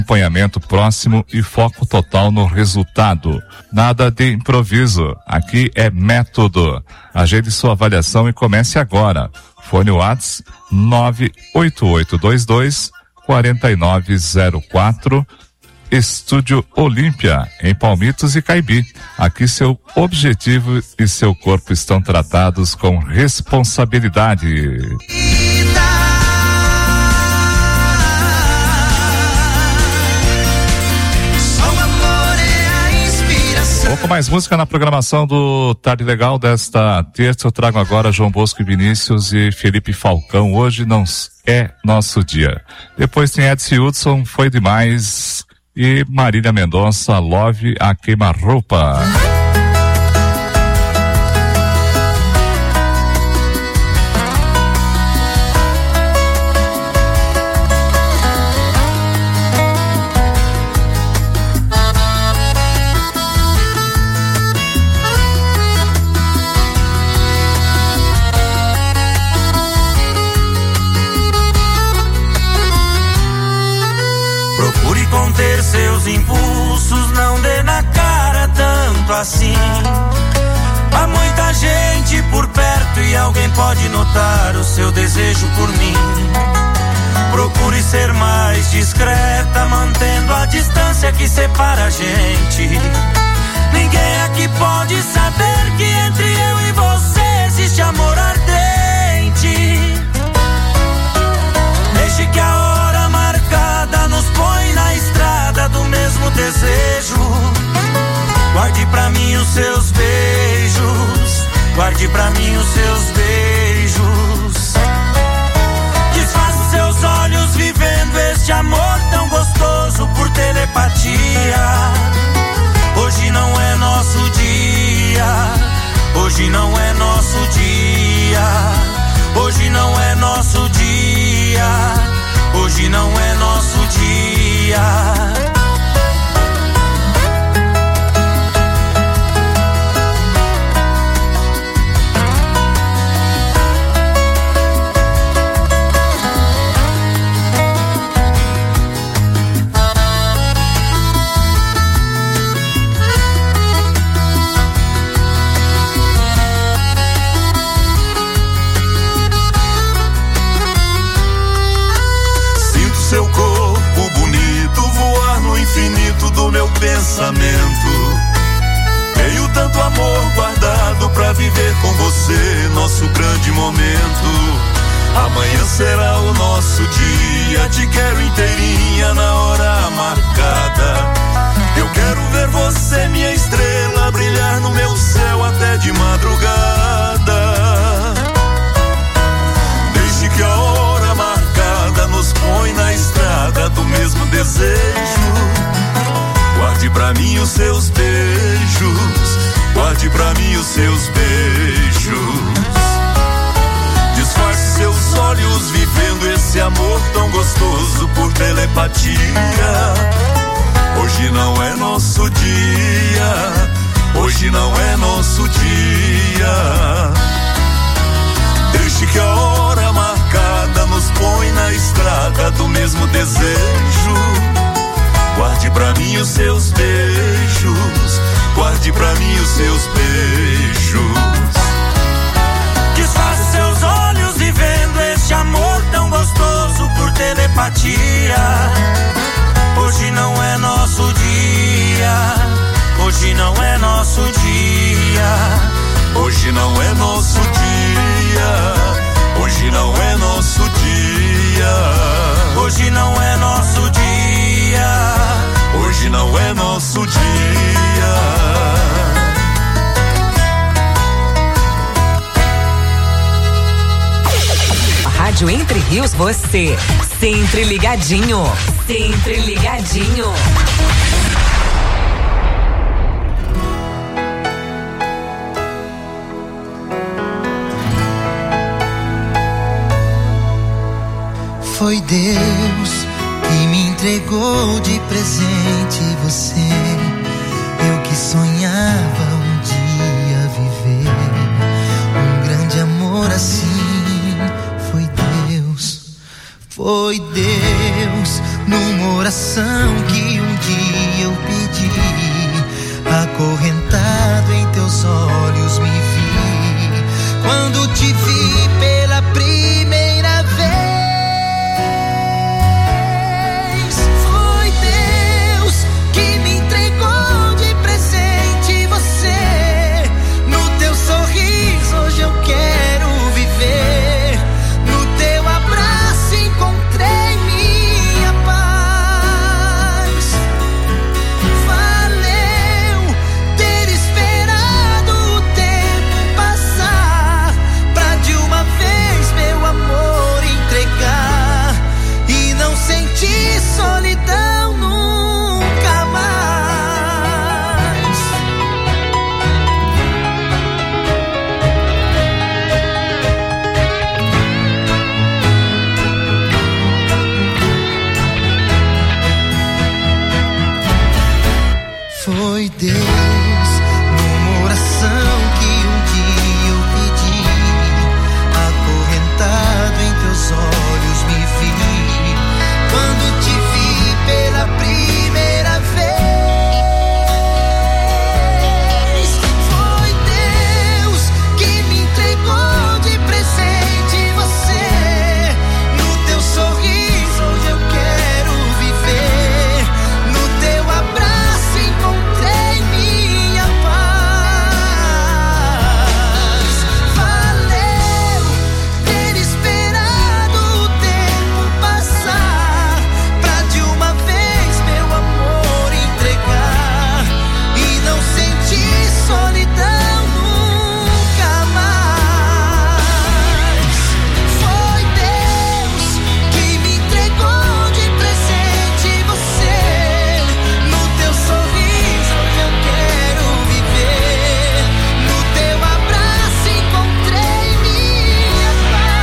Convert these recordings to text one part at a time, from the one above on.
acompanhamento próximo e foco total no resultado. Nada de improviso. Aqui é método. Agende sua avaliação e comece agora. Fone WhatsApp 98822-4904. Estúdio Olímpia, em Palmitos e Caibi. Aqui seu objetivo e seu corpo estão tratados com responsabilidade. Pouco mais música na programação do Tarde Legal desta terça. Eu trago agora João Bosco e Vinícius e Felipe Falcão. Hoje não é nosso dia. Depois tem Edson Hudson, Foi Demais, e Marília Mendonça, Love, a Queima-Roupa. Conter seus impulsos, não dê na cara tanto assim. Há muita gente por perto e alguém pode notar o seu desejo por mim. Procure ser mais discreta, mantendo a distância que separa a gente. Ninguém aqui pode saber que entre eu e você existe amor ardente. Deixe que a hora marcada nos põe na estrada do mesmo desejo. Guarde pra mim os seus beijos, guarde pra mim os seus beijos. Desfaça seus olhos vivendo este amor tão gostoso por telepatia. Hoje não é nosso dia, hoje não é nosso dia, hoje não é nosso dia, hoje não é nosso dia. Seu corpo bonito voar no infinito do meu pensamento. Tenho tanto amor guardado pra viver com você nosso grande momento. Amanhã será o nosso dia, te quero inteirinha na hora marcada. Eu quero ver você, minha estrela, brilhar no meu céu até de madrugada. Desde que a hora marcada nos põe na estrada do mesmo desejo. Guarde pra mim os seus beijos, guarde pra mim os seus beijos. Disfarce seus olhos vivendo esse amor tão gostoso por telepatia. Hoje não é nosso dia, hoje não é nosso dia. Deixe que a hora marcada nos põe na estrada do mesmo desejo. Guarde pra mim os seus beijos, guarde pra mim os seus beijos. Desfaça seus olhos vivendo este amor tão gostoso por telepatia. Hoje não é nosso dia, hoje não é nosso dia, hoje não é nosso dia, hoje não é nosso dia, hoje não é nosso dia, hoje não é nosso dia. Rádio Entre Rios, você sempre ligadinho, sempre ligadinho. Foi Deus que me entregou de presente você. Eu que sonhava um dia viver um grande amor assim. Foi Deus numa oração que um dia eu pedi. Acorrentado em teus olhos me vi, quando te vi pela primeira vez. Foi Deus que me entregou de presente você. No teu sorriso hoje eu quero viver, no teu abraço encontrei minha paz. Valeu ter esperado o tempo passar, pra de uma vez meu amor entregar e não sentir solidão nunca mais. Foi Deus numa oração que um dia eu pedi. Acorrentado em teus olhos me vi, quando te vi pela primeira vez. Foi Deus que me entregou de presente você. No teu sorriso hoje eu quero viver, no teu abraço encontrei minha paz. Valeu ter esperado o tempo passar, pra de uma vez meu amor entregar e não sentir solidão nunca mais. Foi Deus que me entregou de presente você. No teu sorriso hoje eu quero viver, no teu abraço encontrei minha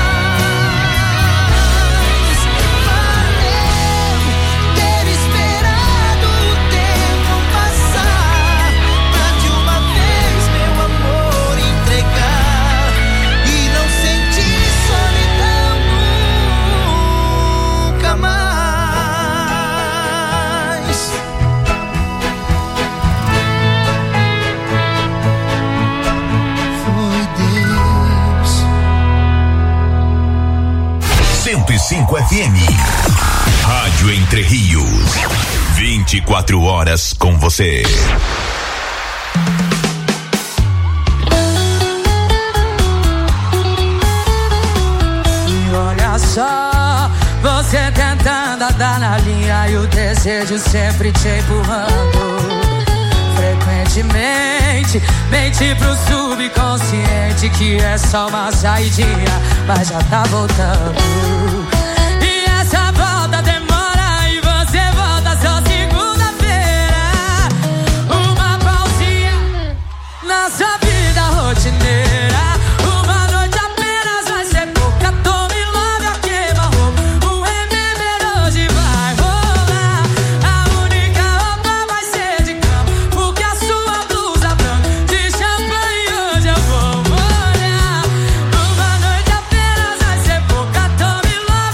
paz. Valeu ter esperado o tempo passar, pra de uma vez meu amor entregar e não sentir solidão nunca mais. Foi Deus. 105 FM. Rádio Entre Rios. 24 horas com você. E olha só, você tentando andar na linha e o desejo sempre te empurrando. Frequentemente, mente pro subconsciente que é só uma saidinha, mas já tá voltando. E essa volta demora e você volta só segunda-feira. Uma pausinha na sua vida rotineira. Uma noite apenas vai ser pouca. Tome logo a queima-roupa. O remember hoje vai rolar. A única roupa vai ser de cama, porque a sua blusa branca de champanhe hoje eu vou molhar. Uma noite apenas vai ser pouca. Tome logo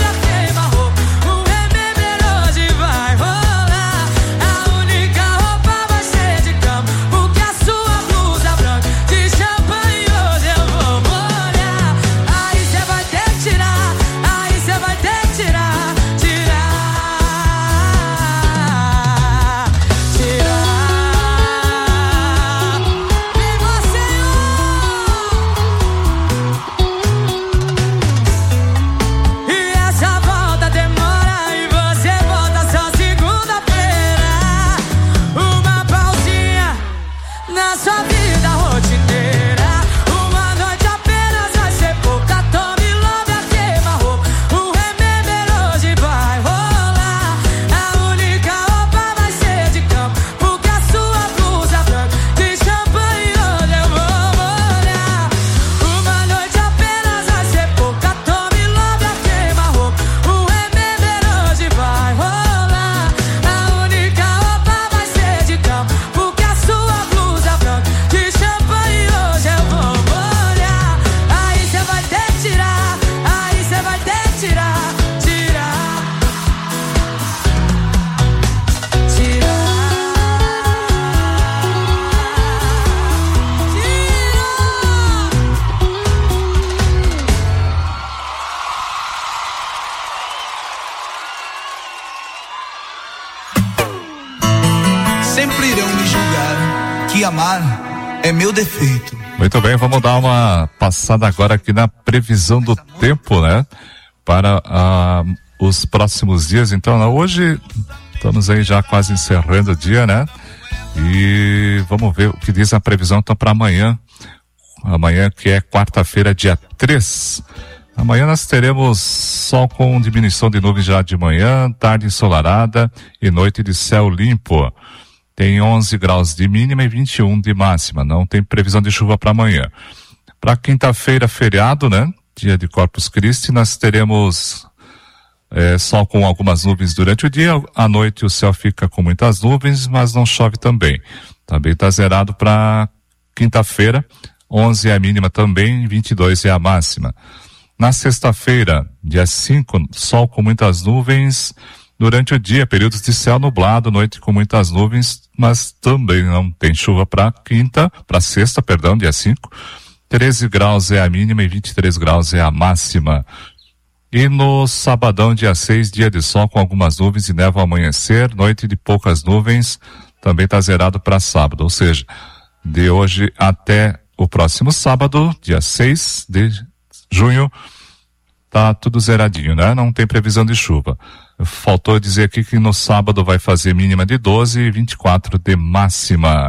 sempre irão me julgar que amar é meu defeito. Muito bem, vamos dar uma passada agora aqui na previsão do tempo, né? Para os próximos dias. Então, hoje estamos aí já quase encerrando o dia, né? E vamos ver o que diz a previsão então para amanhã. Amanhã, que é quarta-feira, dia 3. Amanhã nós teremos sol com diminuição de nuvens já de manhã, tarde ensolarada e noite de céu limpo. Tem 11 graus de mínima e 21 de máxima. Não tem previsão de chuva para amanhã. Para quinta-feira, feriado, né? Dia de Corpus Christi, nós teremos sol com algumas nuvens durante o dia. À noite o céu fica com muitas nuvens, mas não chove também. Também está zerado para quinta-feira. 11 é a mínima também, 22 é a máxima. Na sexta-feira, dia 5, sol com muitas nuvens durante o dia, períodos de céu nublado, noite com muitas nuvens, mas também não tem chuva para sexta, dia 5. 13 graus é a mínima e 23 graus é a máxima. E no sabadão, dia 6, dia de sol com algumas nuvens e névoa ao amanhecer, noite de poucas nuvens, também está zerado para sábado, ou seja, de hoje até o próximo sábado, dia 6 de junho, tá tudo zeradinho, né? Não tem previsão de chuva. Faltou dizer aqui que no sábado vai fazer mínima de 12 e 24 de máxima.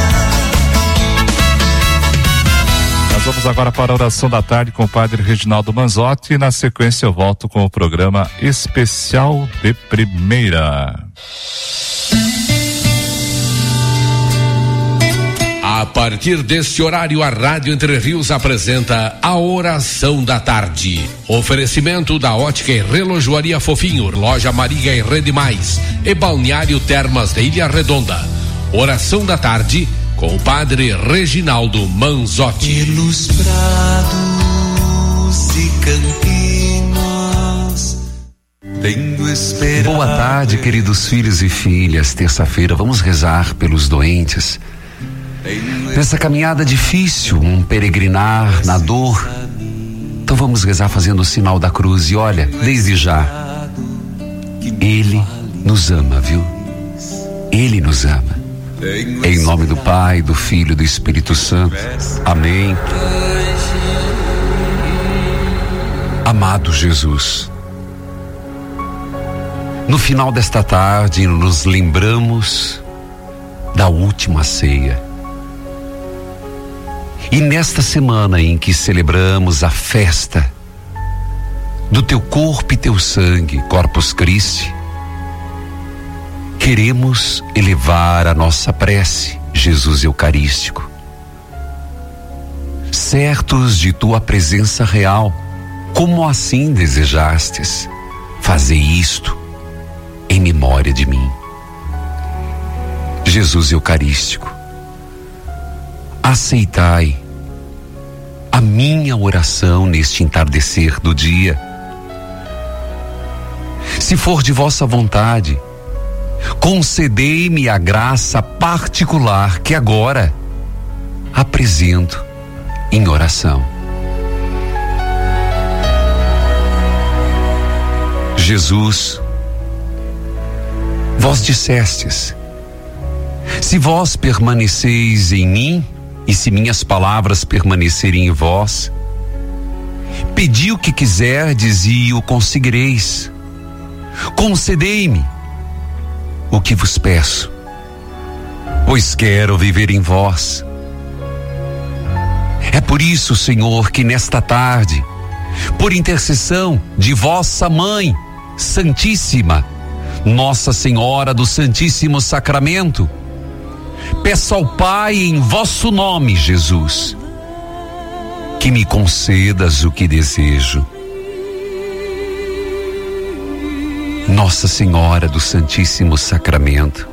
Nós vamos agora para a oração da tarde com o padre Reginaldo Manzotti e na sequência eu volto com o programa Especial de Primeira. A partir deste horário, a Rádio Entre Rios apresenta a Oração da Tarde. Oferecimento da Ótica e Relojoaria Fofinho, Loja Maria e Rede Mais e Balneário Termas de Ilha Redonda. Oração da Tarde com o Padre Reginaldo Manzotti. Pelos prados e campinos tenho esperança. Boa tarde, queridos filhos e filhas. Terça-feira vamos rezar pelos doentes. Nessa caminhada difícil, um peregrinar na dor. Então vamos rezar fazendo o sinal da cruz. E olha, desde já, Ele nos ama, viu? Ele nos ama. Em nome do Pai, do Filho e do Espírito Santo. Amém. Amado Jesus, no final desta tarde nos lembramos da última ceia. E nesta semana em que celebramos a festa do teu corpo e teu sangue, Corpus Christi, queremos elevar a nossa prece, Jesus Eucarístico, certos de tua presença real, como assim desejastes, fazer isto em memória de mim. Jesus Eucarístico, aceitai a minha oração neste entardecer do dia. Se for de vossa vontade, concedei-me a graça particular que agora apresento em oração. Jesus, vós dissestes: se vós permaneceis em mim, e se minhas palavras permanecerem em vós, pedi o que quiserdes e o conseguireis. Concedei-me o que vos peço, pois quero viver em vós. É por isso, Senhor, que nesta tarde, por intercessão de vossa Mãe Santíssima, Nossa Senhora do Santíssimo Sacramento, peço ao Pai em vosso nome, Jesus, que me concedas o que desejo. Nossa Senhora do Santíssimo Sacramento,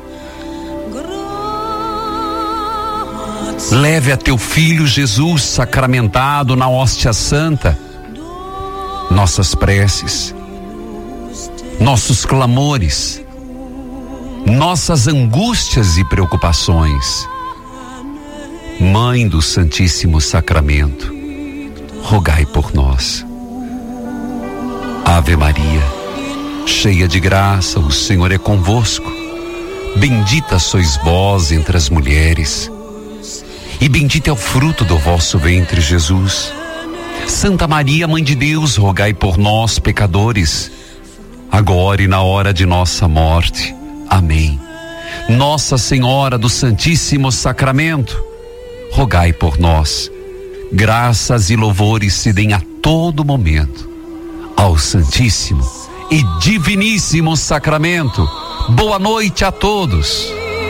leve a teu Filho Jesus sacramentado na hóstia santa nossas preces, nossos clamores, nossas angústias e preocupações. Mãe do Santíssimo Sacramento, rogai por nós. Ave Maria, cheia de graça, o Senhor é convosco. bendita sois vós entre as mulheres, e bendito é o fruto do vosso ventre, Jesus. Santa Maria, Mãe de Deus, rogai por nós, pecadores, agora e na hora de nossa morte. Amém. Nossa Senhora do Santíssimo Sacramento, rogai por nós. Graças e louvores se deem a todo momento ao Santíssimo e Diviníssimo Sacramento. Boa noite a todos.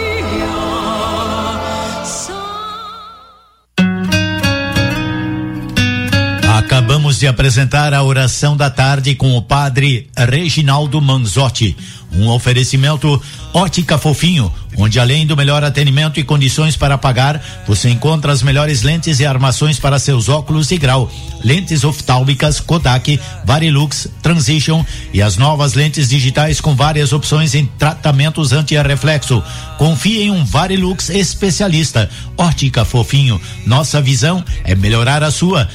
Acabamos de apresentar a oração da tarde com o padre Reginaldo Manzotti. Um oferecimento Ótica Fofinho, onde além do melhor atendimento e condições para pagar, você encontra as melhores lentes e armações para seus óculos de grau. Lentes oftálmicas Kodak, Varilux, Transition e as novas lentes digitais com várias opções em tratamentos anti-reflexo. Confie em um Varilux especialista. Ótica Fofinho, nossa visão é melhorar a sua.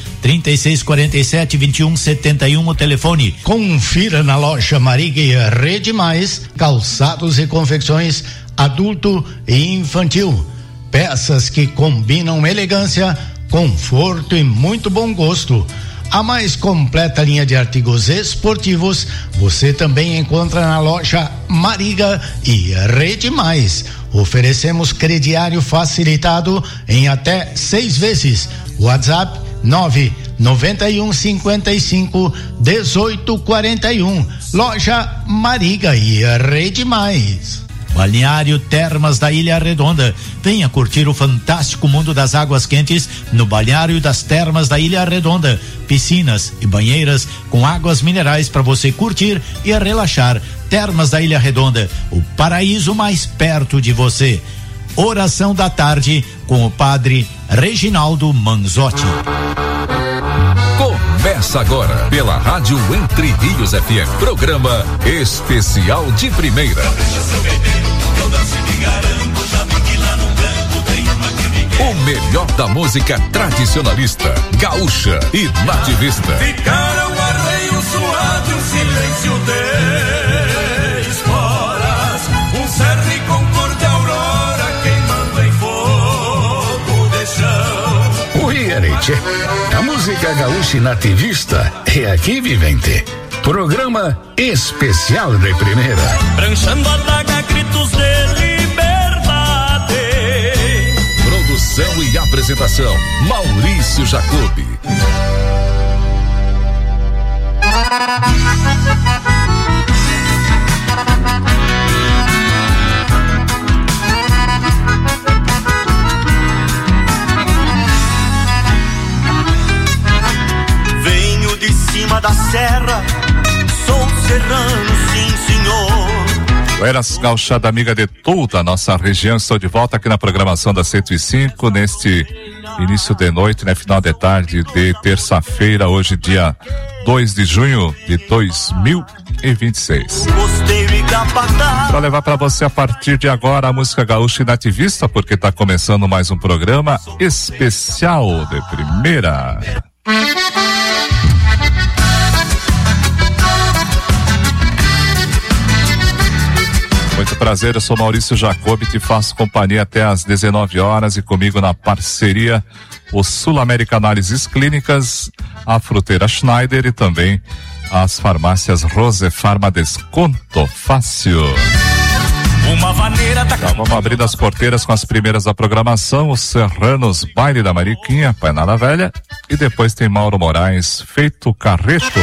3647-2171 o telefone. Confira na loja Mariga e Rede Mais, calçados e confecções adulto e infantil. Peças que combinam elegância, conforto e muito bom gosto. A mais completa linha de artigos esportivos você também encontra na loja Mariga e Rede Mais. Oferecemos crediário facilitado em até 6 vezes. WhatsApp 991551841. Loja Mariga e Rede Mais. Balneário Termas da Ilha Redonda. Venha curtir o fantástico mundo das águas quentes no Balneário das Termas da Ilha Redonda. Piscinas e banheiras com águas minerais para você curtir e relaxar. Termas da Ilha Redonda, o paraíso mais perto de você. Oração da tarde com o padre Reginaldo Manzotti. Começa agora pela Rádio Entre Rios FM. Programa especial de primeira. O melhor da música tradicionalista, gaúcha e nativista. Ficaram arreios suados, um silêncio de esporas, um cerne com cor de aurora queimando em fogo de chão. Oi, Arete. A música gaúcha e nativista é aqui, vivente. Programa especial de primeira. Pranchando a daga, gritos de liberdade. Produção e apresentação, Maurício Jacobi. Venho de cima da serra, sou serrano, sim senhor. Buenas, gauchada amiga de toda a nossa região, estou de volta aqui na programação da 105, neste início de noite, né, final de tarde de terça-feira, hoje dia 2 de junho de 2026. Para levar para você a partir de agora a música gaúcha e nativista, porque está começando mais um programa especial de primeira. Muito prazer, eu sou Maurício Jacobi, te faço companhia até às 19 horas e comigo na parceria o Sul-América Análises Clínicas, a Fruteira Schneider e também as farmácias Rose Farma Desconto Fácil. Então, vamos abrir as porteiras com as primeiras da programação, os Serranos Baile da Mariquinha, Painada Velha, e depois tem Mauro Moraes, Feito Carreto.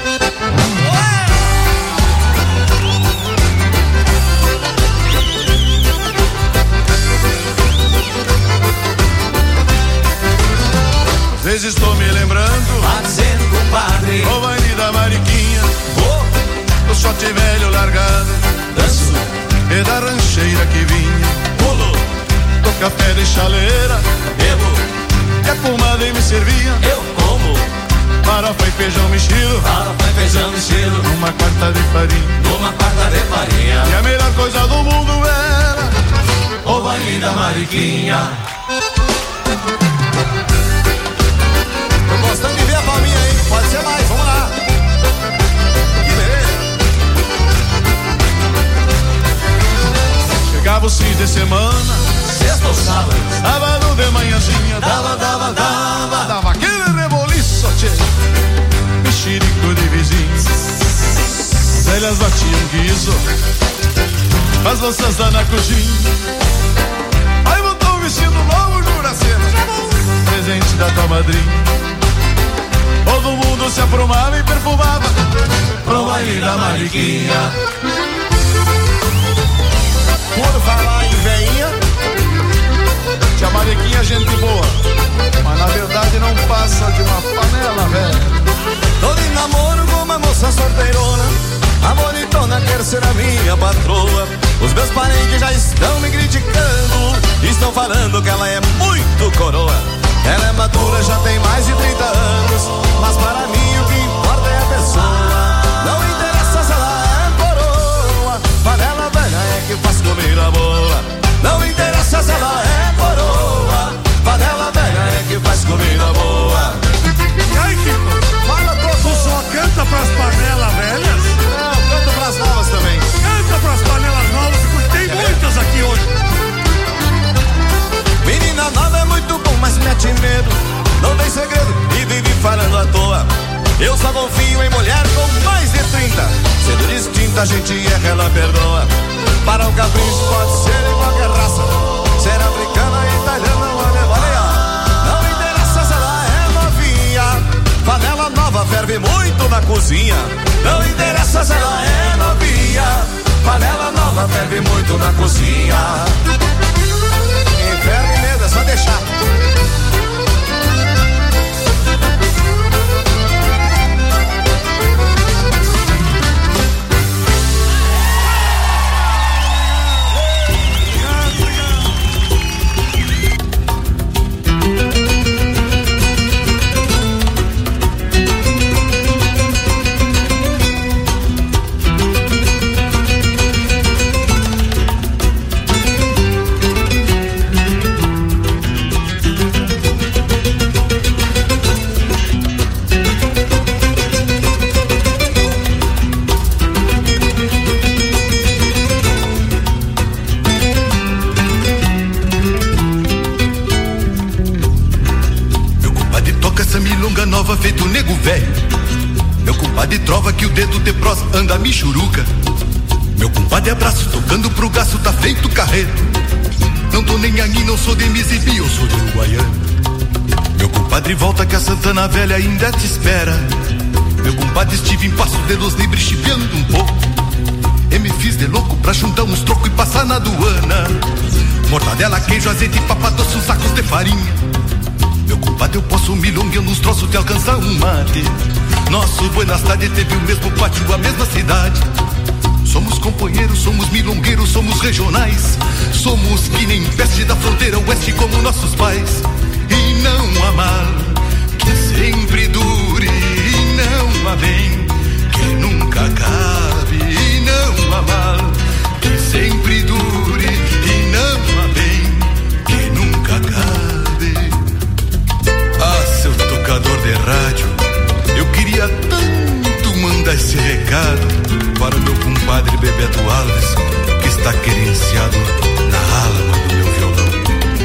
Às vezes estou me lembrando, fazendo compadre, o baile da Mariquinha, do shot velho largado, danço, e da rancheira que vinha, pulo, do café de chaleira, bebo, e a comadre me servia, eu como, farofa e feijão mexido, numa quarta de farinha, e a melhor coisa do mundo era o baile da Mariquinha. Tô gostando de ver a palminha aí, pode ser mais, vamos lá. Que beleza. Chegava Trabalhava os fins de semana, sexta ou sábado, sábado de manhãzinha, dava aquele reboliço, tchê, mexerico de vizinhos. As velhas batiam guiso, as louças lá na cozinha. Aí botou o vestido novo, Juracena, presente da tua madrinha. Todo mundo se aprumava e perfumava pro baile da Mariquinha. Por falar em veinha, tia Mariquinha é gente boa, mas na verdade não passa de uma panela, velho. Tô de namoro com uma moça solteirona, a bonitona quer ser a minha patroa. Os meus parentes já estão me criticando, estão falando que ela é muito coroa. Ela é madura, já tem mais de 30 anos, mas para mim o que importa é a pessoa. Não interessa se ela é coroa, panela velha é que faz comida boa. Não interessa se ela é coroa, panela velha é que faz comida boa. E aí, Kiko, fala tu só canta pras panelas velhas? Não, canta pras novas também. Canta pras panelas novas, porque tem muitas aqui hoje. Menina nova é muito bom, mas mete medo, não tem segredo e vive falando à toa. Eu só confio em mulher com mais de 30, sendo distinta a gente erra, ela perdoa. Para o capricho pode ser em qualquer raça, ser africana, italiana ou alemã. Não interessa se ela é novinha, panela nova ferve muito na cozinha. Não interessa se ela é novinha, panela nova ferve muito na cozinha. Ferve mesmo, é só deixar. Nova feito nego velho. Meu compadre trova que o dedo de prós anda michuruca. Meu compadre abraço tocando pro gasto tá feito carreto. Não tô nem aí, não sou de Misibi, eu sou de Uruguaiana. Meu compadre volta que a Santana Velha ainda te espera. Meu compadre estive em Passo de Los Libres chipeando um pouco. E me fiz de louco pra juntar uns trocos e passar na aduana. Mortadela, queijo, azeite e papa doce, uns sacos de farinha. Meu compadre, eu posso milongueando uns troços de alcançar um mate. Nosso Buenas Tardes teve o mesmo pátio, a mesma cidade. Somos companheiros, somos milongueiros, somos regionais. Somos que nem peste da fronteira oeste como nossos pais. E não há mal que sempre dure, e não há bem que nunca acabe. E não há mal que sempre dure, e não há bem que nunca acabe. Ah, seu tocador de rádio, eu queria tanto mandar esse recado para o meu compadre Bebeto Alves, que está querenciado na alma do meu violão.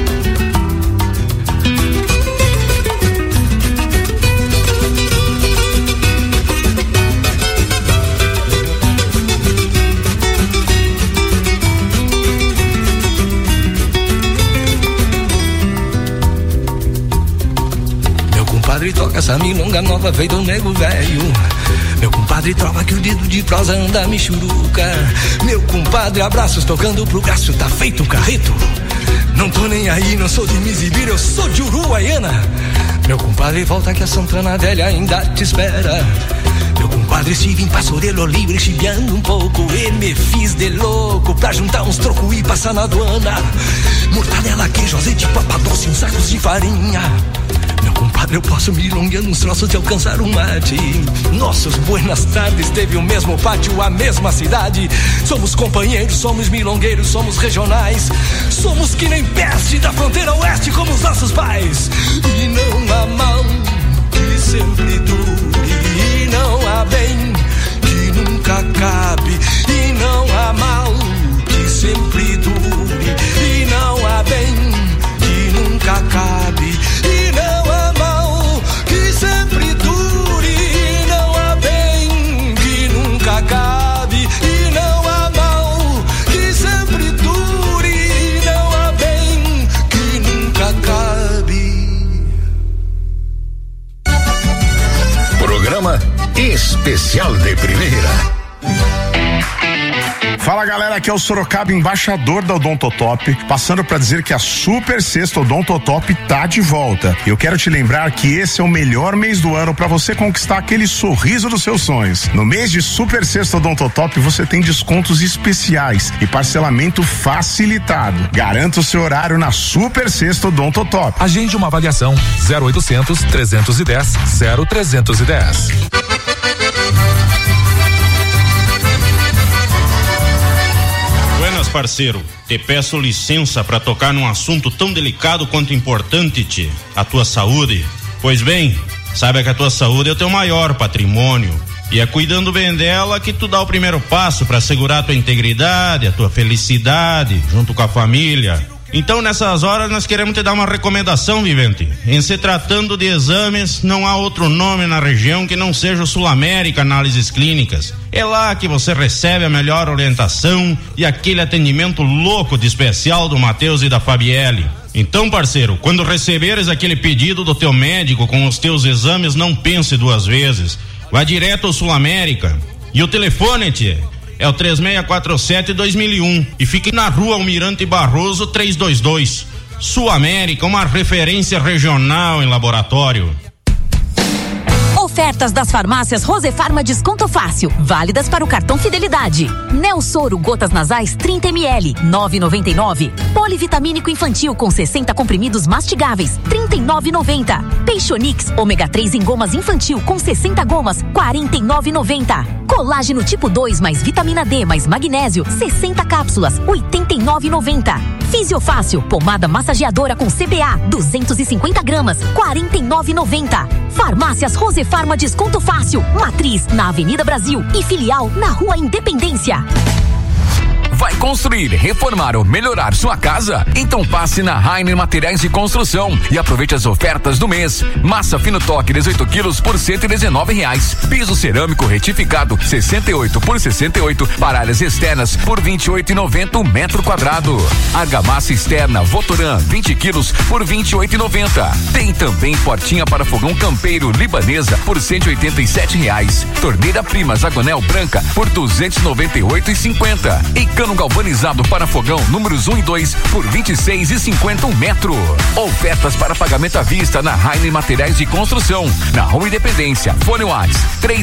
Meu compadre toca essa milonga nova feito um nego velho. Meu compadre trova que o dedo de prosa anda michuruca. Meu compadre abraços tocando pro gasto tá feito um carreto. Não tô nem aí, não sou de Misibi, eu sou de Uruguaiana. Meu compadre volta que a Santana Velha ainda te espera. Meu compadre estive em Passo de Los Libres chibiando um pouco. E me fiz de louco pra juntar uns trocos e passar na aduana. Mortadela, queijo, azeite, papa doce, uns sacos de farinha. Meu compadre, eu posso milongueando uns troços de alcançar um mate. Nossos Buenas Tardes teve o mesmo pátio, a mesma cidade. Somos companheiros, somos milongueiros, somos regionais. Somos que nem peste da fronteira oeste como os nossos pais. E não há mal que sempre dure, e não há bem que nunca acabe. E não há mal que sempre dure, especial de primeira. Fala galera, aqui é o Sorocaba, embaixador da Odontotop, passando para dizer que a Super Sexta Odontotop tá de volta. Eu quero te lembrar que esse é o melhor mês do ano para você conquistar aquele sorriso dos seus sonhos. No mês de Super Sexta Odontotop você tem descontos especiais e parcelamento facilitado. Garanta o seu horário na Super Sexta Odontotop. Agende uma avaliação 0800 310 0310. Buenas, parceiro. Te peço licença para tocar num assunto tão delicado quanto importante, tchê, a tua saúde. Pois bem, saiba que a tua saúde é o teu maior patrimônio e é cuidando bem dela que tu dá o primeiro passo para assegurar a tua integridade, a tua felicidade, junto com a família. Então, nessas horas, nós queremos te dar uma recomendação, vivente. Em se tratando de exames, não há outro nome na região que não seja o Sul-América Análises Clínicas. É lá que você recebe a melhor orientação e aquele atendimento louco de especial do Matheus e da Fabielle. Então, parceiro, quando receberes aquele pedido do teu médico com os teus exames, não pense duas vezes. Vá direto ao Sul-América. E o telefone, tchê, é o 3647-2001 e fique na rua Almirante Barroso 322. Sul-América, uma referência regional em laboratório. Ofertas das farmácias Rosefarma Desconto Fácil, válidas para o cartão Fidelidade. Neosoro Gotas Nasais 30 ml, 9,99. Polivitamínico infantil com 60 comprimidos mastigáveis, 39,90. Peixonix Ômega 3 em gomas infantil com 60 gomas, 49,90. Colágeno tipo 2 mais vitamina D mais magnésio, 60 cápsulas, 89,90. Fisiofácil, pomada massageadora com CBA, 250 gramas, 49,90. Farmácias Rosefarma Desconto Fácil, matriz na Avenida Brasil e filial na Rua Independência. Vai construir, reformar ou melhorar sua casa? Então passe na Rainer Materiais de Construção e aproveite as ofertas do mês. Massa fino toque 18 quilos por R$119. Piso cerâmico retificado 68 por 68 para áreas externas por R$28,90 metro quadrado. Argamassa externa Votoran 20 quilos por R$28,90. Tem também portinha para fogão campeiro libanesa por R$187. Torneira Prima Zagonel branca por R$298,50. E cano galvanizado para fogão números 1 e 2 por R$26,50 metro. Ofertas para pagamento à vista na Rainer Materiais de Construção, na Rua Independência. Fone WhatsApp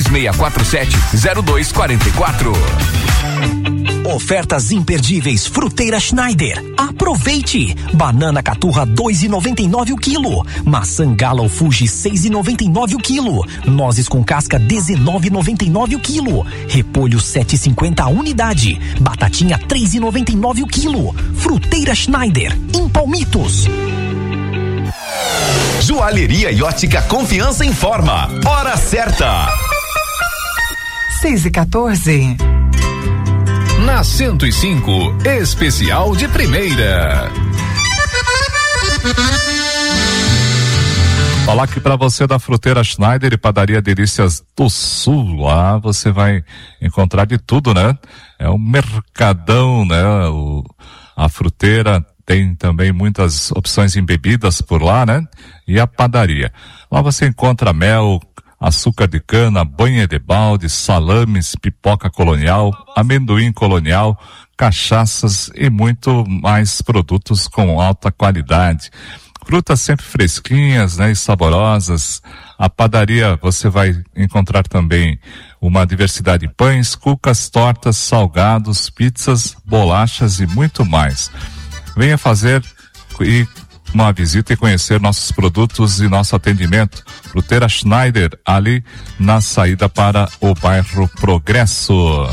3647-0244. Ofertas imperdíveis Fruteira Schneider. Aproveite! Banana caturra 2,99 o quilo. Maçã Gala ou Fuji 6,99 o quilo. Nozes com casca 19,99 o quilo. Repolho 7,50 a unidade. Batatinha 3,99 o quilo. Fruteira Schneider, em Palmitos. Joalheria e ótica Confiança informa. Hora certa. 6h14. Na 105, especial de primeira. Falar aqui para você da Fruteira Schneider e Padaria Delícias do Sul. Lá você vai encontrar de tudo, né? É um mercadão, né? A fruteira tem também muitas opções em bebidas por lá, né? E a padaria. Lá você encontra mel, açúcar de cana, banha de balde, salames, pipoca colonial, amendoim colonial, cachaças e muito mais produtos com alta qualidade. Frutas sempre fresquinhas, né, e saborosas. A padaria você vai encontrar também uma diversidade de pães, cucas, tortas, salgados, pizzas, bolachas e muito mais. Venha fazer uma visita e conhecer nossos produtos e nosso atendimento. Fruteira Schneider, ali na saída para o bairro Progresso.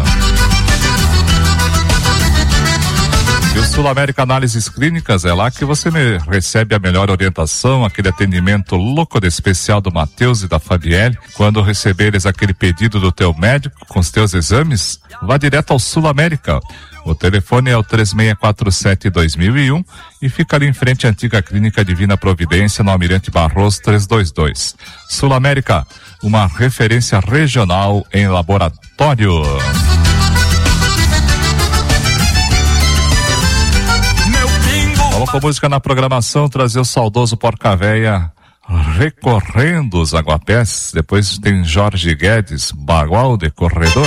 E o Sul-América Análises Clínicas, é lá que você recebe a melhor orientação, aquele atendimento louco de especial do Matheus e da Fabielle. Quando receberes aquele pedido do teu médico com os teus exames, vá direto ao Sul-América. O telefone é o 3647-2001 e fica ali em frente à antiga Clínica Divina Providência, no Almirante Barroso 322. Sul-América, uma referência regional em laboratório. Vamos com música na programação, trazer o saudoso Porca Véia recorrendo os aguapés. Depois tem Jorge Guedes, Bagual de Corredor.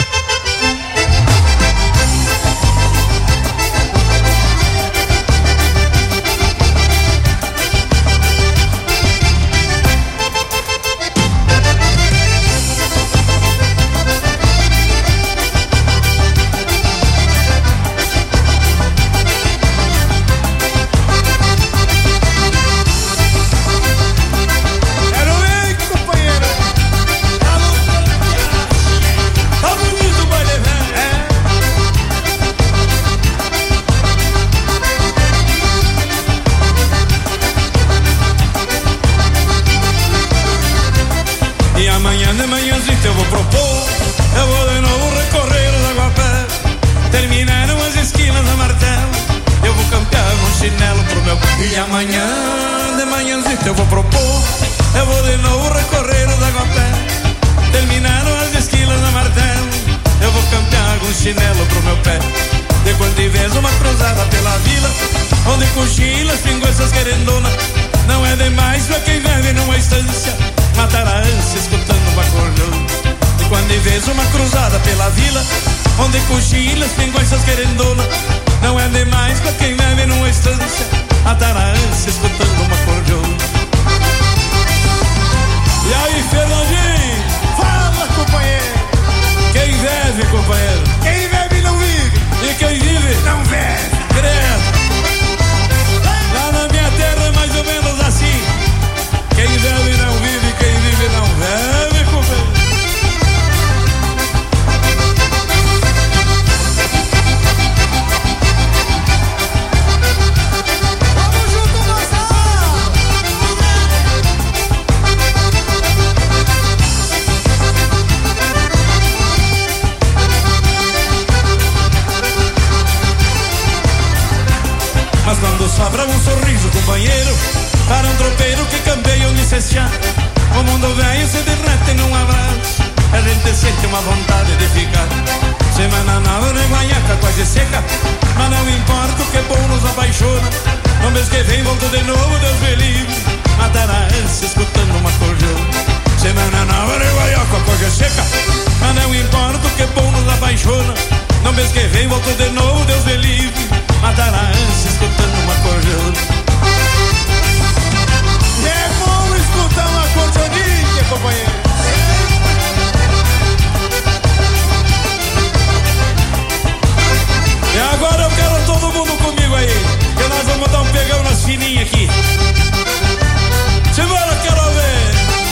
E amanhã de manhãzita eu vou propor, eu vou de novo recorrer os aguapé. Terminaram as esquilas na martelo, eu vou campear com chinelo pro meu pé. De quando vez uma cruzada pela vila, onde cochilas, pingueças querendona. Não é demais pra quem vive numa estância, matar a ânsia escutando um acordeão. De quando vez uma cruzada pela vila, onde cochilas, pingueças querendona. Não é demais pra quem vive numa estância, matar a ânsia escutando um acordeão. E aí, Fernandinho? Fala, companheiro! Quem vive, companheiro? Quem vive não vive. E quem vive não vive. Credo. Lá na minha terra é mais ou menos assim. Quem vive não vive, quem vive não vive, companheiro. Mas quando sobra um sorriso, companheiro, para um tropeiro que campeia onde cestear, o mundo velho se derrete num abraço, a gente sente uma vontade de ficar. Semana nova, nem guaiaca quase seca, mas não importa o que bom nos apaixona. No mês que vem volto de novo, Deus me livre, matar a ânsia escutando uma acordeão. Semana nova, nem guaiaca quase seca, mas não importa o que bom nos apaixona. No mês que vem volto de novo, Deus me livre, matar a ânsia escutando um acordeão. E é bom escutar uma acordeoninha, companheiro. E agora eu quero todo mundo comigo aí, que nós vamos dar um pegão nas fininhas aqui. Simbora, quero ver.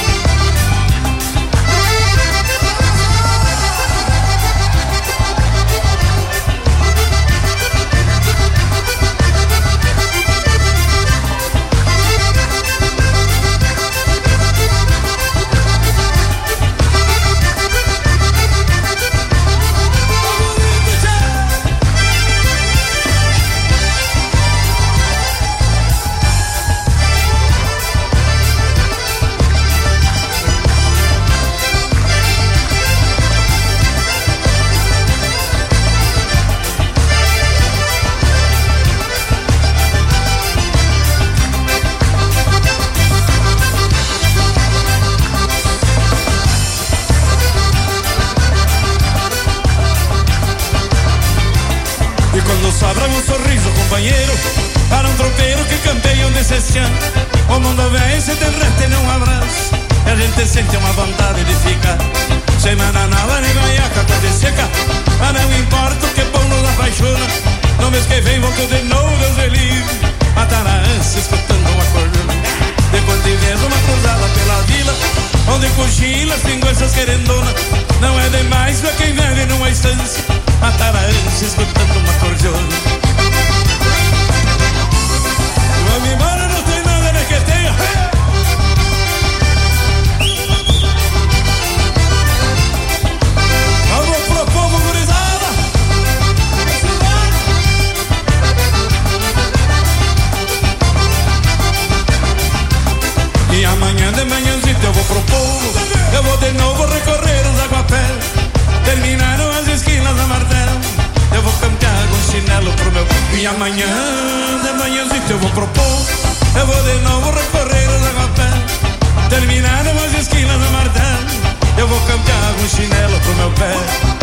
Sobra um sorriso, companheiro, para um tropeiro que campeia onde cestear. O mundo vem se derrete num abraço, a gente sente uma vontade de ficar. Semana nova, nem guaiaca, quase seca, mas não importa o que bom nos apaixona. No mês que vem volto de novo, Deus me livre, matar a ânsia escutando um acordeão. Depois de vez uma cruzada pela vila, onde cochilas, pingueças querendona. Não é demais pra quem vive numa estância, matar a ânsia escutando uma acordeona. Vamos embora, não tem nada, né, que tenha. Vamos pro povo, gurizada. E amanhã de manhãzita eu vou pro povo, eu vou de novo recorrer os aguapés. Terminaram as esquinas da martelo, eu vou campear com chinelo pro meu. E amanhã de manhãzita eu vou pro povo, eu vou de novo recorrer os aguapés. Terminaram as esquinas do martelo, eu vou campear um chinelo pro meu pé.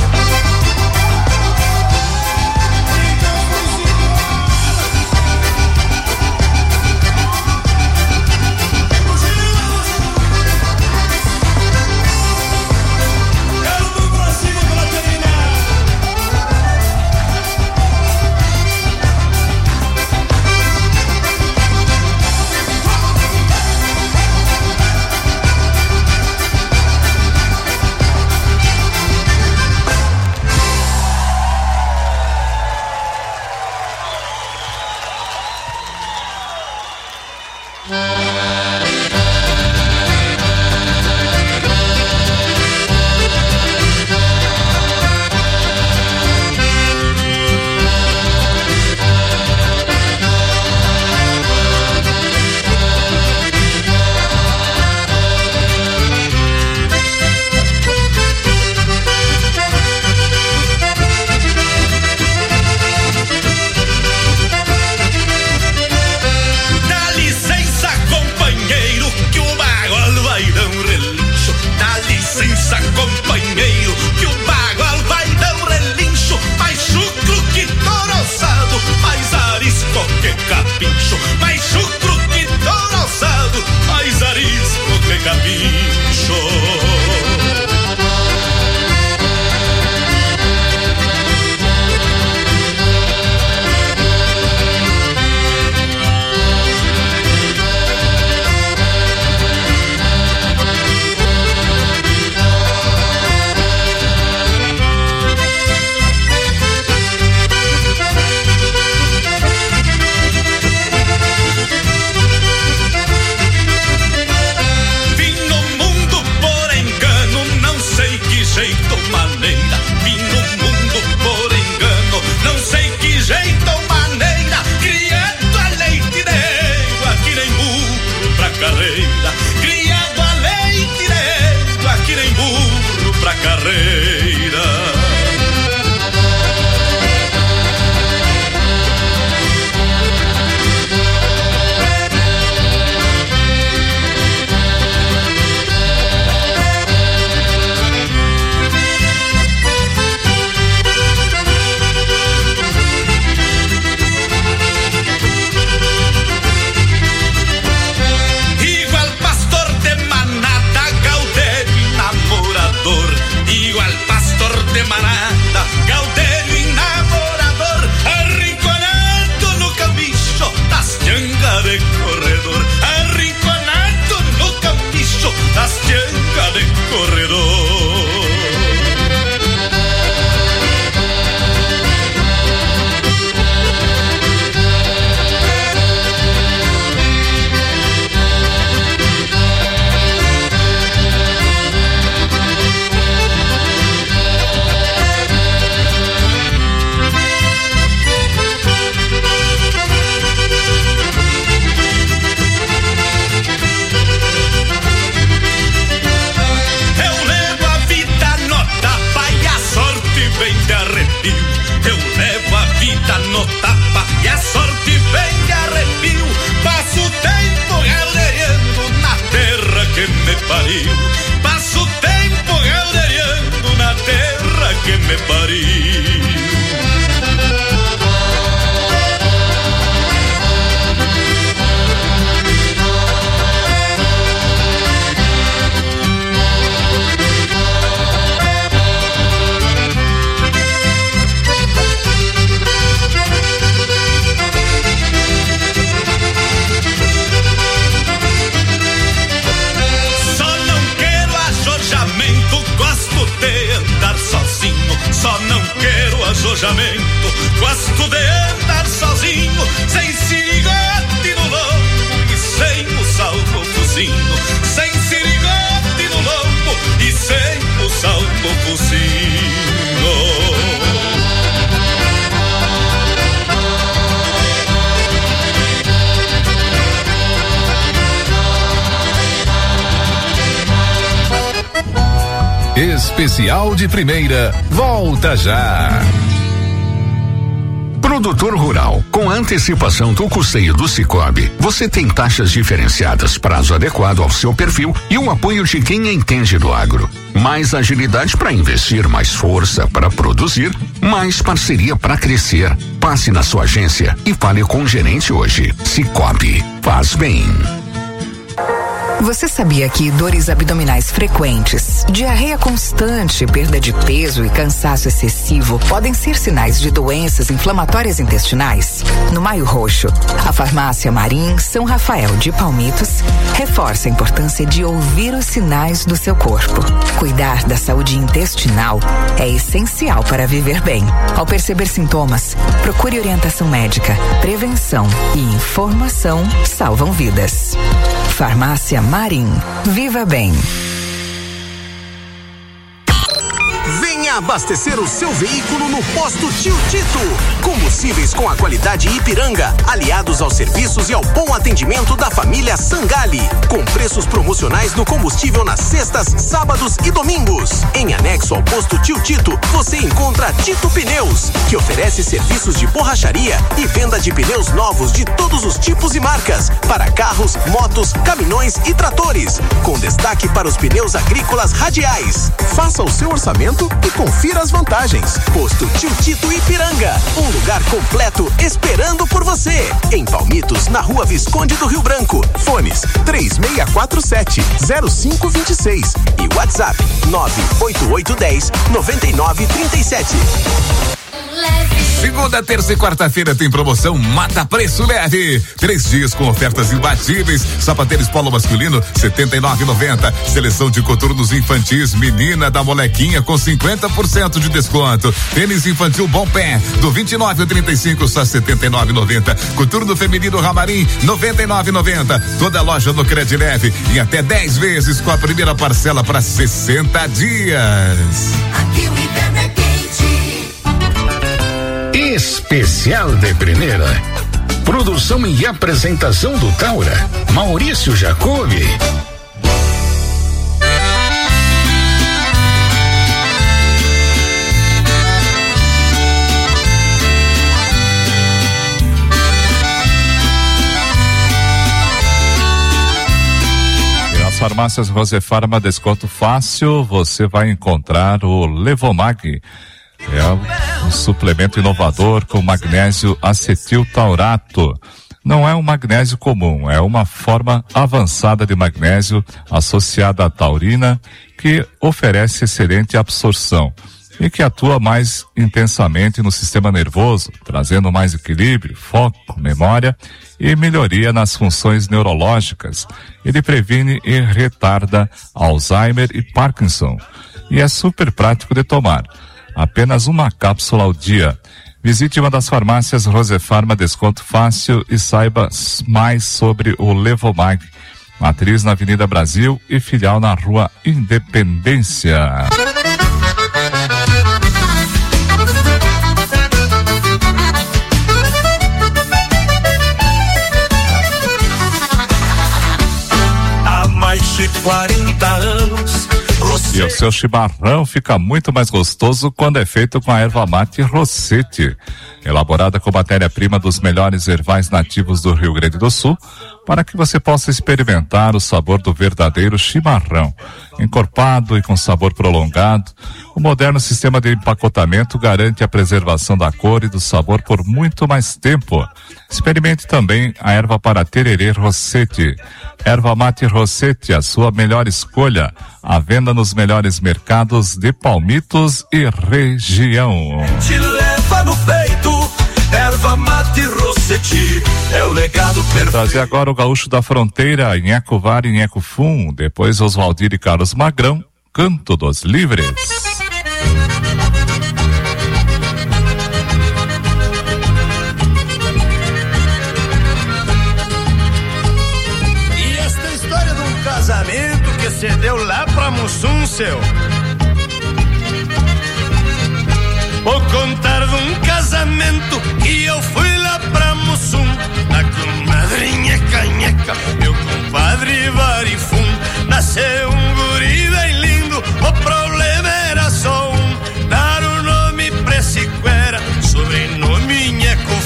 Gosto de andar sozinho, sem sirigote no lombo e sem o salvo focinho. Sem sirigote no lombo e sem o salvo focinho. Especial de primeira, volta já. Produtor rural, com a antecipação do custeio do Cicobi, você tem taxas diferenciadas, prazo adequado ao seu perfil e o apoio de quem entende do agro. Mais agilidade para investir, mais força para produzir, mais parceria para crescer. Passe na sua agência e fale com o gerente hoje. Cicobi, faz bem. Você sabia que dores abdominais frequentes, diarreia constante, perda de peso e cansaço excessivo podem ser sinais de doenças inflamatórias intestinais? No Maio Roxo, a farmácia Marim São Rafael de Palmitos reforça a importância de ouvir os sinais do seu corpo. Cuidar da saúde intestinal é essencial para viver bem. Ao perceber sintomas, procure orientação médica. Prevenção e informação salvam vidas. Farmácia Marim. Viva bem. Venha abastecer o seu veículo no Posto Tio Tito. Combustíveis com a qualidade Ipiranga, aliados aos serviços e ao bom atendimento da família Sangali. Com preços promocionais no combustível nas sextas, sábados e domingos. Em anexo ao Posto Tio Tito, você encontra Tito Pneus, que oferece serviços de borracharia e venda de pneus novos de todos os tipos e marcas, para carros, motos, caminhões e tratores, com destaque para os pneus agrícolas radiais. Faça o seu orçamento e confira as vantagens. Posto Tio Tito Ipiranga, um lugar completo esperando por você. Em Palmitos, na Rua Visconde do Rio Branco. Fones 3647-0526 e WhatsApp 98810-9937. Segunda, terça e quarta-feira tem promoção Mata Preço Leve. 3 dias com ofertas imbatíveis. Sapatênis polo masculino, R$79,90. Seleção de coturnos infantis, menina da molequinha com 50% de desconto. Tênis infantil Bom Pé, do 29 ao 35, só R$79,90. Coturno feminino Ramarim, R$99,90. Toda loja no Cred Leve, em até 10 vezes com a primeira parcela para 60 dias. Aqui o inverno é quente. Especial de primeira. Produção e apresentação do Taura, Maurício Jacobi. Nas farmácias Rosefarma, desconto fácil, você vai encontrar o Levomag. É um suplemento inovador com magnésio acetiltaurato. Não é um magnésio comum, é uma forma avançada de magnésio associada à taurina que oferece excelente absorção e que atua mais intensamente no sistema nervoso, trazendo mais equilíbrio, foco, memória e melhoria nas funções neurológicas. Ele previne e retarda Alzheimer e Parkinson e é super prático de tomar. Apenas uma cápsula ao dia. Visite uma das farmácias Rosefarma, desconto fácil e saiba mais sobre o Levomag. Matriz na Avenida Brasil e filial na Rua Independência. Há mais de 40 anos. E o seu chimarrão fica muito mais gostoso quando é feito com a erva mate Rossetti, elaborada com matéria-prima dos melhores ervais nativos do Rio Grande do Sul, para que você possa experimentar o sabor do verdadeiro chimarrão. Encorpado e com sabor prolongado, o moderno sistema de empacotamento garante a preservação da cor e do sabor por muito mais tempo. Experimente também a erva para tererê Rossetti. Erva mate Rossetti, a sua melhor escolha. À venda nos melhores mercados de Palmitos e região. Te leva no peito, erva mate Rossetti, é o legado perfeito. Trazer agora o gaúcho da fronteira, Nheco Var e Nheco Fum, depois Oswaldir e Carlos Magrão, Canto dos Livres. E esta história de um casamento que se deu lá pra Mussum, seu. Vou contar de um casamento que eu fui lá pra Mussum, na comadrinha Canheca, meu compadre Varifum. Nasceu um guri bem lindo, o problema era só um, dar o nome pra esse cuera, sobrenome Nheco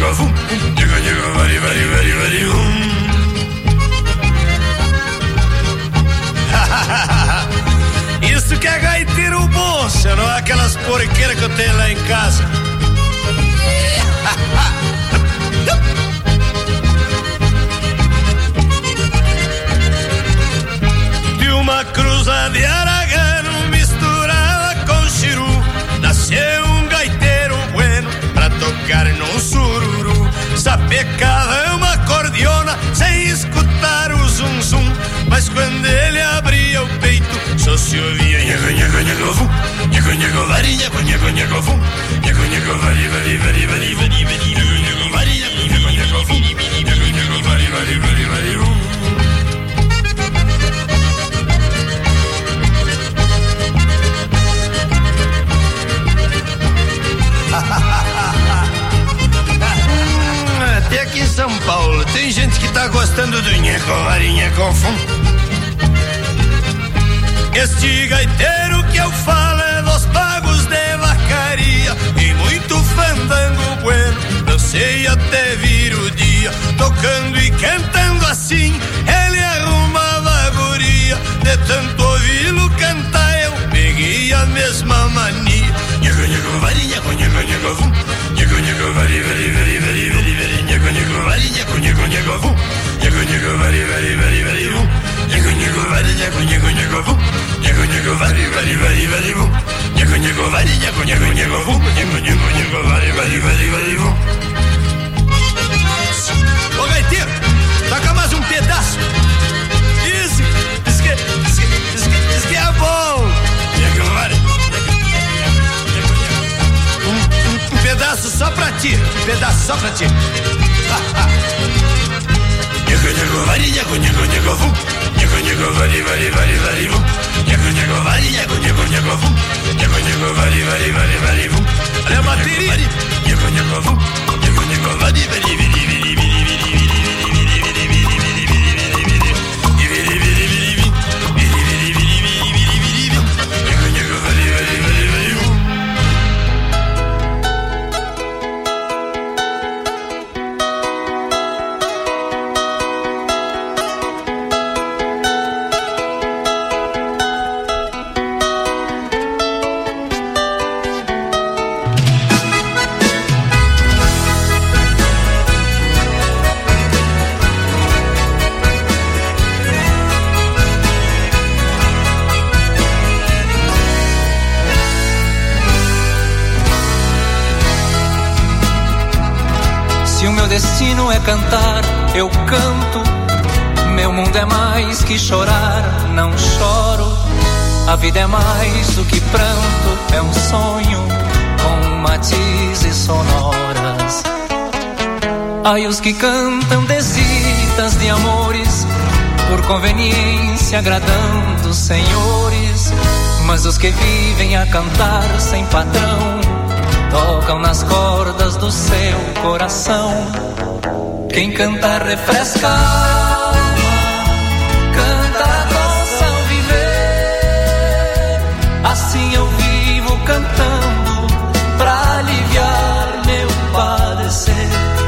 Isso que é gaiteiro bom, se não é aquelas porqueiras que eu tenho lá em casa. De uma cruza de aragano misturada com chiru, nasceu um gaiteiro bueno pra tocar num sururu. Sapecava uma cordiona sem escutar o zum zum, mas quando ele abria o peito só se ouvia nhago nhago nhago vum, nhago nhago vari nhago nhago nhago vum, nhago nhago vari vari vari vari vari vari nhago nhago vari nhago nhago vum, nhago nhago vari vari vari vari vum. Até aqui em São Paulo tem gente que tá gostando do nhecovarinha com fum. Este gaiteiro que eu falo é dos pagos de vacaria e muito fandango bueno, dancei até vir o dia, tocando e cantando assim, ele arrumava a guria, de tanto ouvi-lo cantar eu peguei a mesma mania. Nhago nhago vari nhago nhago nhago vum, nhago nhago vari vari vari vari vari vari nhago nhago vari nhago nhago nhago vum, nhago nhago vari vari vari vari vum, nhago nhago vari nhago nhago nhago vum, nhago nhago vari vari vari vari vum, nhago nhago vari nhago nhago nhago vum, nhago nhago nhago vari vari vari vari vum. Ô gaiteiro, toca mais um pedaço. Isso que é bom. Nhago vari. Um pedaço só pra ti, um pedaço só pra ti. Nhago nhago vari nhago nhago nhago vum, nhago nhago vari vari vari vari vum, nhago nhago vari nhago nhago nhago vum, nhago nhago vari vari vari vari vum. Olha a bateria. Nhago nhago vum, nhago nhago vari vari vari vari vari vari destino é cantar, eu canto. Meu mundo é mais que chorar, não choro. A vida é mais do que pranto, é um sonho com matizes sonoras. Ai, os que cantam desditas de amores, por conveniência agradando os senhores. Mas os que vivem a cantar sem patrão, tocam nas cordas do seu coração. Quem canta refresca a alma, canta adoça ao viver. Assim eu vivo cantando pra aliviar meu padecer.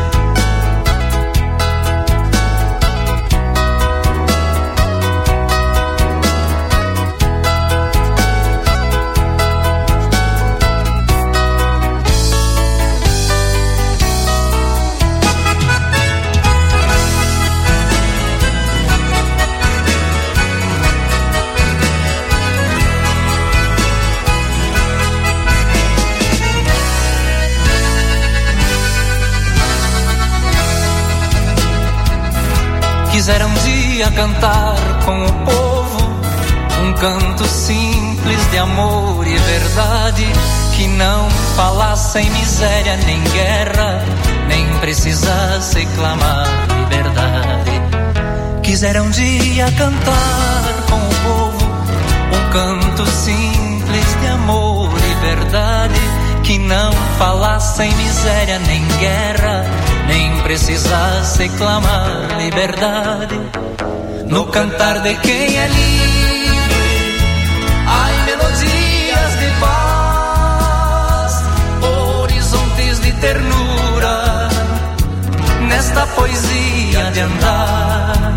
Quisera um dia cantar com o povo um canto simples de amor e verdade, que não falasse em miséria nem guerra, nem precisasse clamar liberdade. Quisera um dia cantar com o povo um canto simples de amor e verdade, que não falasse em miséria nem guerra, nem precisasse clamar liberdade. No cantar de quem é livre, ai, melodias de paz, horizontes de ternura, poesia de andar.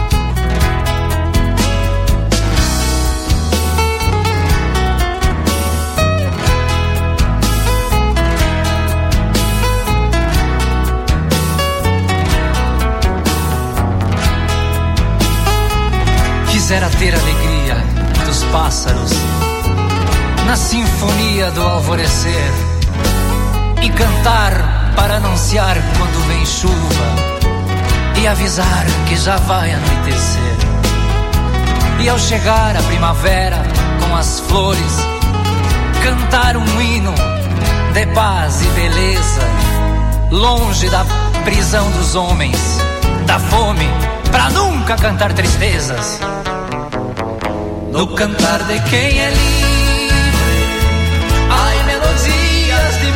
Quisera ter a alegria dos pássaros na sinfonia do alvorecer e cantar para anunciar quando vem chuva e avisar que já vai anoitecer. E ao chegar a primavera com as flores, cantar um hino de paz e beleza, longe da prisão dos homens, da fome, pra nunca cantar tristezas. No cantar de quem é livre, ai melodias de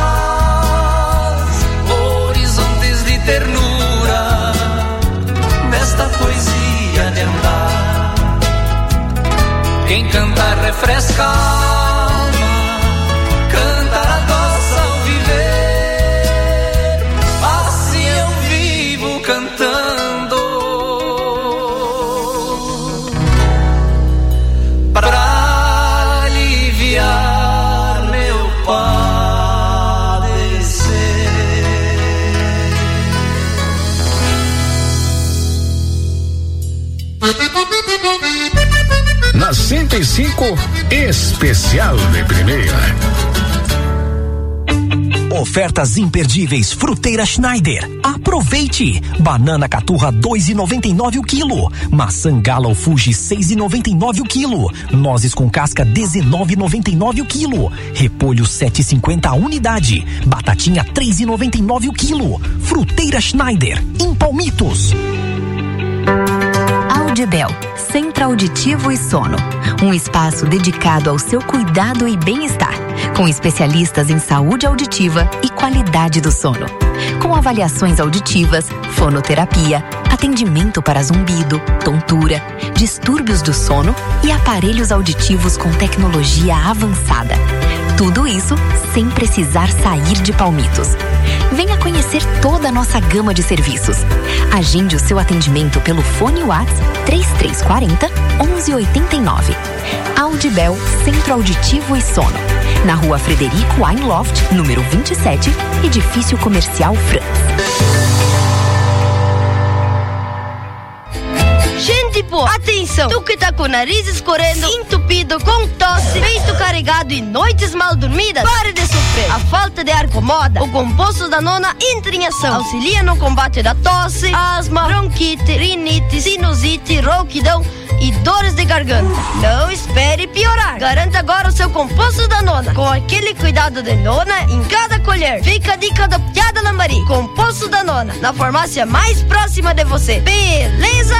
paz, horizontes de ternura, nesta poesia de andar. Quem cantar refresca a alma, cantar adoça ao viver, assim eu vivo cantando. Pra aliviar meu padecer. Na 105, especial de primeira. Ofertas imperdíveis Fruteira Schneider. Aproveite! Banana caturra 2,99 o quilo. Maçã Gala Fuji 6,99 o quilo. Nozes com casca 19,99 o quilo. Repolho 7,50 a unidade. Batatinha 3,99 o quilo. Fruteira Schneider, em Palmitos. Audibel, Centro Auditivo e Sono. Um espaço dedicado ao seu cuidado e bem-estar, com especialistas em saúde auditiva e qualidade do sono. Com avaliações auditivas, fonoterapia, atendimento para zumbido, tontura, distúrbios do sono e aparelhos auditivos com tecnologia avançada. Tudo isso sem precisar sair de Palmitos. Venha conhecer toda a nossa gama de serviços. Agende o seu atendimento pelo fone WhatsApp 3340 1189. Audibel, Centro Auditivo e Sono. Na rua Frederico Weinloft, número 27, Edifício Comercial Franz. Gente, pô, atenção! Tu que tá com o nariz escorrendo, entupido, com tosse, peito carregado e noites mal dormidas, pare de sofrer. A falta de ar incomoda, o composto da Nona entra em ação. Auxilia no combate da tosse, asma, bronquite, rinite, sinusite, rouquidão e dores de garganta. Não espere piorar. Garanta agora o seu composto da Nona, com aquele cuidado de Nona em cada colher. Fica a dica do Piada Lambari. Composto da Nona, na farmácia mais próxima de você. Beleza?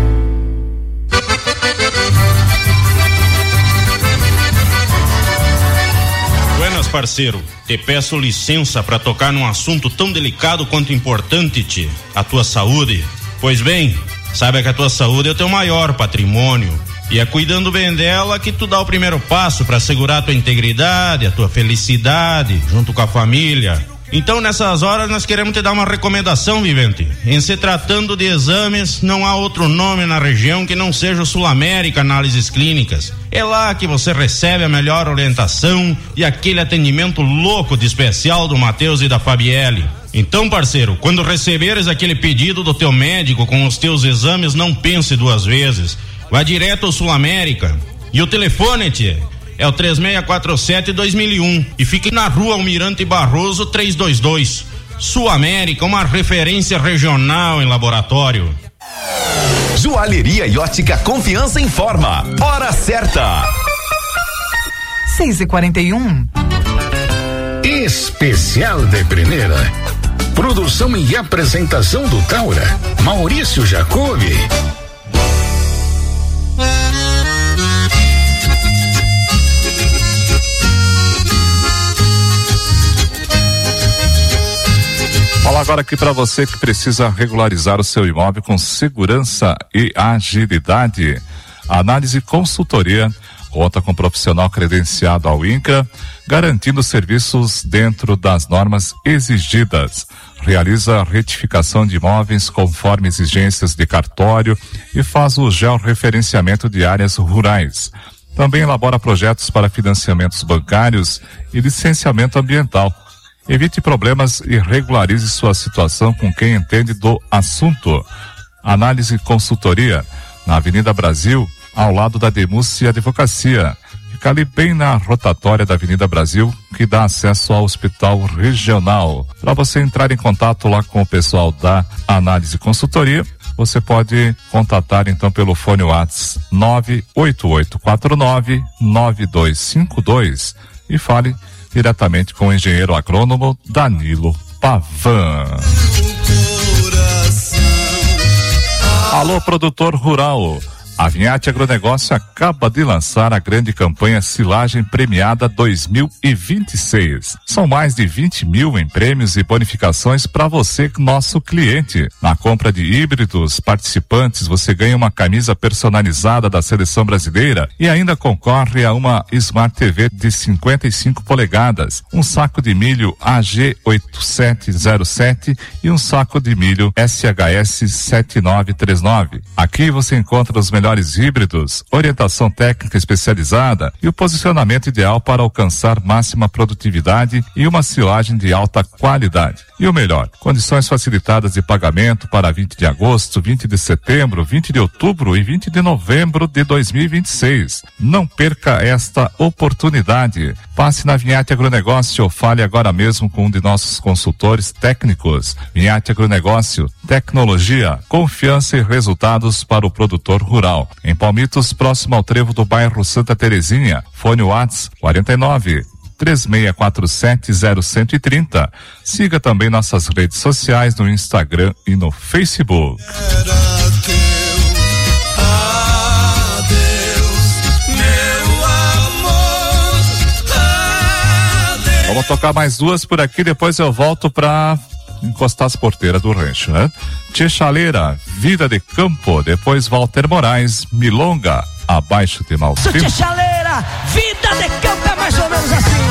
Buenas, parceiro. Te peço licença para tocar num assunto tão delicado quanto importante, tchê. A tua saúde. Pois bem, saiba que a tua saúde é o teu maior patrimônio. E é cuidando bem dela que tu dá o primeiro passo para assegurar a tua integridade, a tua felicidade, junto com a família. Então, nessas horas, nós queremos te dar uma recomendação, vivente. Em se tratando de exames, não há outro nome na região que não seja o Sul-América Análises Clínicas. É lá que você recebe a melhor orientação e aquele atendimento louco de especial do Matheus e da Fabielle. Então, parceiro, quando receberes aquele pedido do teu médico com os teus exames, não pense duas vezes. Vá direto ao Sul-América. E o telefone, tchê, é o 3647-2001 e fique na rua Almirante Barroso 322. Sul-América, uma referência regional em laboratório. Joalheria e ótica Confiança informa. Hora certa. 6h41. Especial de primeira. Produção e apresentação do Taura, Maurício Jacobi. Fala agora aqui para você que precisa regularizar o seu imóvel com segurança e agilidade. Análise Consultoria conta com profissional credenciado ao INCRA, garantindo serviços dentro das normas exigidas. Realiza retificação de imóveis conforme exigências de cartório e faz o georreferenciamento de áreas rurais. Também elabora projetos para financiamentos bancários e licenciamento ambiental. Evite problemas e regularize sua situação com quem entende do assunto. Análise e consultoria, na Avenida Brasil, ao lado da Demúcia Advocacia. Fica ali bem na rotatória da Avenida Brasil, que dá acesso ao Hospital Regional. Para você entrar em contato lá com o pessoal da Análise e Consultoria, você pode contatar então pelo fone WhatsApp 98849-9252 e fale diretamente com o engenheiro agrônomo Danilo Pavan. Alô, produtor rural. A Vinhate Agronegócio acaba de lançar a grande campanha Silagem Premiada 2026. São mais de 20 mil em prêmios e bonificações para você, nosso cliente. Na compra de híbridos participantes, você ganha uma camisa personalizada da Seleção Brasileira e ainda concorre a uma Smart TV de 55 polegadas, um saco de milho AG8707 e um saco de milho SHS 7939. Aqui você encontra os melhores híbridos, orientação técnica especializada e o posicionamento ideal para alcançar máxima produtividade e uma silagem de alta qualidade. E o melhor, condições facilitadas de pagamento para 20 de agosto, 20 de setembro, 20 de outubro e 20 de novembro de 2026. Não perca esta oportunidade. Passe na Vinhate Agronegócio ou fale agora mesmo com um de nossos consultores técnicos. Vinhate Agronegócio, tecnologia, confiança e resultados para o produtor rural. Em Palmitos, próximo ao trevo do bairro Santa Terezinha. Fone WhatsApp 49-3647-0130. Siga também nossas redes sociais no Instagram e no Facebook. Vamos tocar mais duas por aqui, depois eu volto pra encostar as porteiras do rancho, né? Tchê Chaleira, Vida de Campo, depois Walter Moraes, Milonga, Abaixo de Mau Tempo. Tchê Chaleira, Vida de Campo é mais ou menos assim.